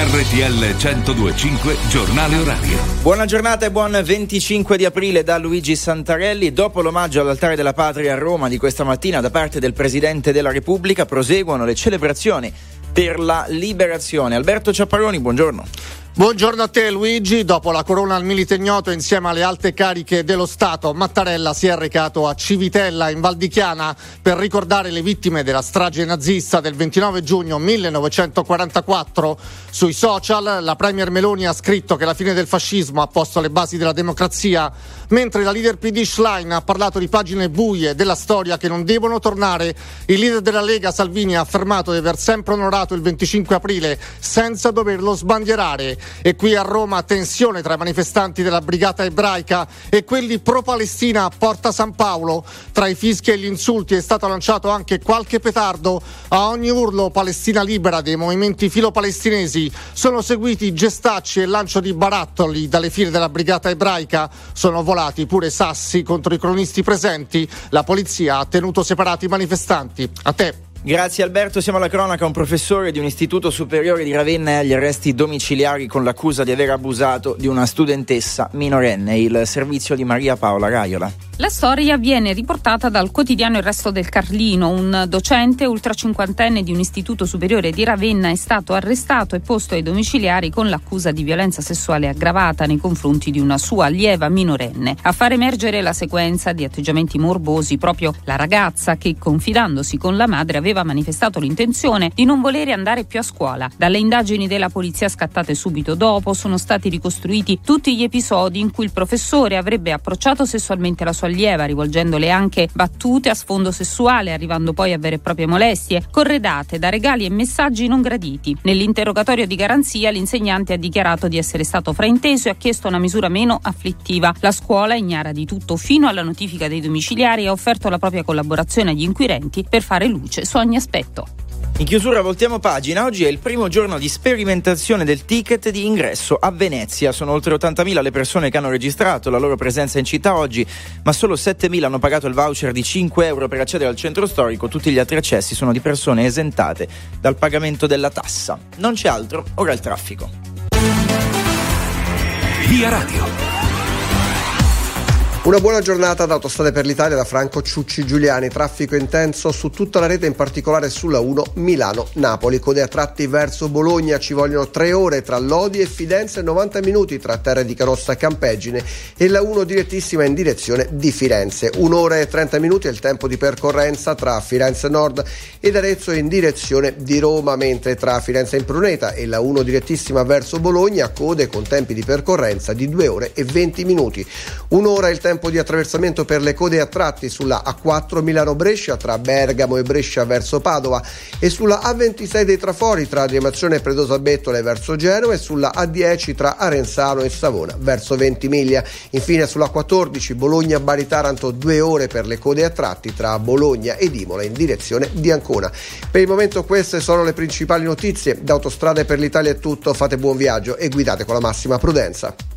RTL 102.5 Giornale Orario. Buona giornata e buon 25 di aprile da Luigi Santarelli. Dopo l'omaggio all'Altare della Patria a Roma di questa mattina da parte del Presidente della Repubblica, proseguono le celebrazioni per la liberazione. Alberto Ciapparoni, buongiorno. Buongiorno a te Luigi. Dopo la corona al milite ignoto insieme alle alte cariche dello Stato, Mattarella si è recato a Civitella in Val di Chiana per ricordare le vittime della strage nazista del 29 giugno 1944. Sui social la premier Meloni ha scritto che la fine del fascismo ha posto le basi della democrazia, mentre la leader PD Schlein ha parlato di pagine buie della storia che non devono tornare. Il leader della Lega Salvini ha affermato di aver sempre onorato il 25 aprile senza doverlo sbandierare. E qui a Roma tensione tra i manifestanti della Brigata Ebraica e quelli pro-Palestina a Porta San Paolo. Tra i fischi e gli insulti è stato lanciato anche qualche petardo. A ogni urlo Palestina libera dei movimenti filo-palestinesi sono seguiti gestacci e lancio di barattoli dalle file della Brigata Ebraica. Sono volati pure sassi contro i cronisti presenti. La polizia ha tenuto separati i manifestanti. A te. Grazie Alberto, siamo alla cronaca. Un professore di un istituto superiore di Ravenna è agli arresti domiciliari con l'accusa di aver abusato di una studentessa minorenne. Il servizio di Maria Paola Raiola. La storia viene riportata dal quotidiano Il Resto del Carlino. Un docente ultracinquantenne di un istituto superiore di Ravenna è stato arrestato e posto ai domiciliari con l'accusa di violenza sessuale aggravata nei confronti di una sua allieva minorenne. A far emergere la sequenza di atteggiamenti morbosi proprio la ragazza che, confidandosi con la madre, aveva manifestato l'intenzione di non volere andare più a scuola. Dalle indagini della polizia scattate subito dopo sono stati ricostruiti tutti gli episodi in cui il professore avrebbe approcciato sessualmente la sua allieva, rivolgendole anche battute a sfondo sessuale, arrivando poi a vere e proprie molestie, corredate da regali e messaggi non graditi. Nell'interrogatorio di garanzia l'insegnante ha dichiarato di essere stato frainteso e ha chiesto una misura meno afflittiva. La scuola, ignara di tutto fino alla notifica dei domiciliari, ha offerto la propria collaborazione agli inquirenti per fare luce su ogni aspetto. In chiusura voltiamo pagina. Oggi è il primo giorno di sperimentazione del ticket di ingresso a Venezia. Sono oltre 80.000 le persone che hanno registrato la loro presenza in città oggi, ma solo 7.000 hanno pagato il voucher di 5 euro per accedere al centro storico. Tutti gli altri accessi sono di persone esentate dal pagamento della tassa. Non c'è altro, ora il traffico. Via Radio. Una buona giornata da Autostrade per l'Italia da Franco Ciucci Giuliani. Traffico intenso su tutta la rete, in particolare sulla 1 Milano-Napoli. Code a tratti verso Bologna, ci vogliono 3 ore tra Lodi e Fidenza e 90 minuti tra Terre di Carossa e Campeggine, e la 1 direttissima in direzione di Firenze. 1 ora e 30 minuti è il tempo di percorrenza tra Firenze Nord ed Arezzo in direzione di Roma, mentre tra Firenze Impruneta e la 1 direttissima verso Bologna code con tempi di percorrenza di 2 ore e 20 minuti. 1 ora è il tempo di attraversamento per le code a tratti sulla A4 Milano-Brescia tra Bergamo e Brescia verso Padova, e sulla A26 dei Trafori tra Diemazione e Predosa-Bettola verso Genova, e sulla A10 tra Arenzano e Savona verso Ventimiglia. Infine sulla A14 Bologna-Bari-Taranto 2 ore per le code a tratti tra Bologna ed Imola in direzione di Ancona. Per il momento queste sono le principali notizie. Da Autostrade per l'Italia è tutto, fate buon viaggio e guidate con la massima prudenza.